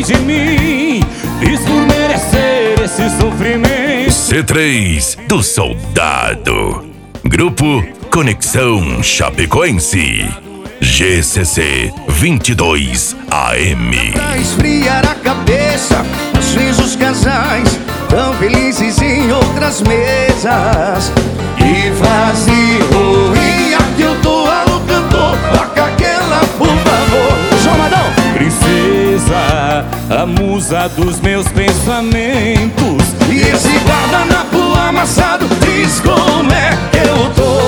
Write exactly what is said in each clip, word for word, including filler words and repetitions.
de mim. Fiz por merecer esse sofrimento. C três do Soldado. Grupo Conexão Chapecoense. G C C vinte e dois A M. Pra esfriar a cabeça, às vezes os casais tão felizes em outras mesas. E vazio, e aqui eu tô alô cantor, toca aquela por favor. João Madão! Princesa, a musa dos meus pensamentos. E esse guardanapo amassado diz como é que eu tô.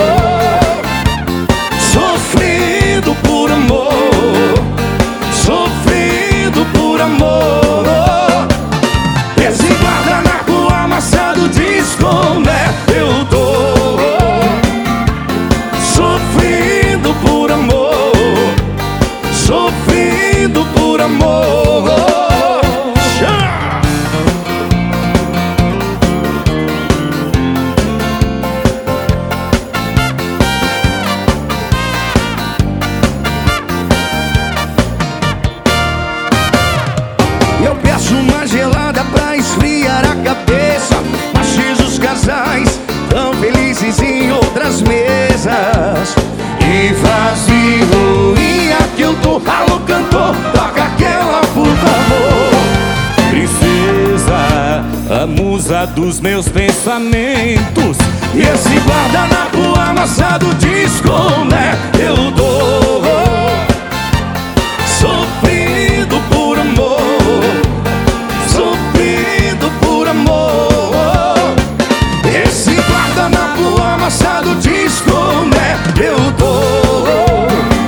Sofrendo por amor, sofrendo por amor. Esse guardanapo amassado diz como é que eu tô. Sofrendo por amor, sofrendo por amor. Eu peço uma gelada pra esfriar a cabeça. Mas os casais tão felizes em outras mesas. E vazio, e aqui eu tô, alô cantor, toca aquela por favor. Princesa, a musa dos meus pensamentos. E esse guardanapo amassado diz como é que eu dou. Sofrendo por amor, sofrendo por amor. Esse guardanapo amassado diz como é que eu dou.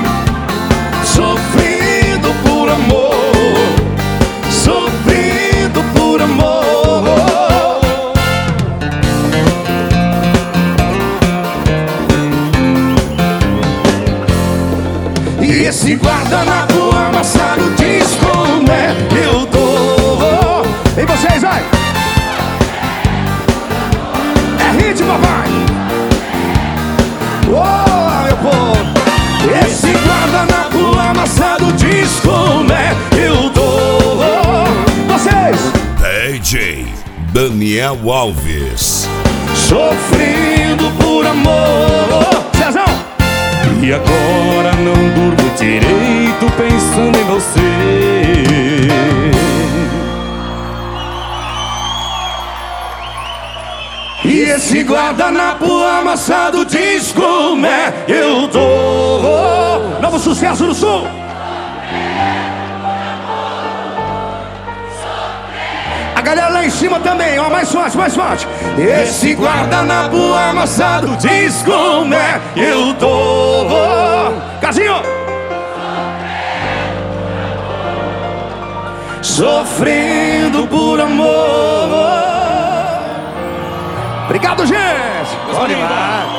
Sofrendo por amor, sofrendo por amor. E esse guardanapo amassado diz como é que eu dou. E vocês, vai! É hit, papai! Oh, meu povo! Esse guardanapo amassado diz como é que eu dou. Vocês! D J Daniel Alves. Sofrendo por amor. Cezão! E agora não durmo direito pensando em você. E esse guardanapo amassado diz como é que eu dou. Novo sucesso do Sul. A galera lá em cima também, ó, mais forte, mais forte. Esse guardanapo amassado diz como é que eu dou. Casinho! Sofrendo por amor. Obrigado, gente! Bom demais.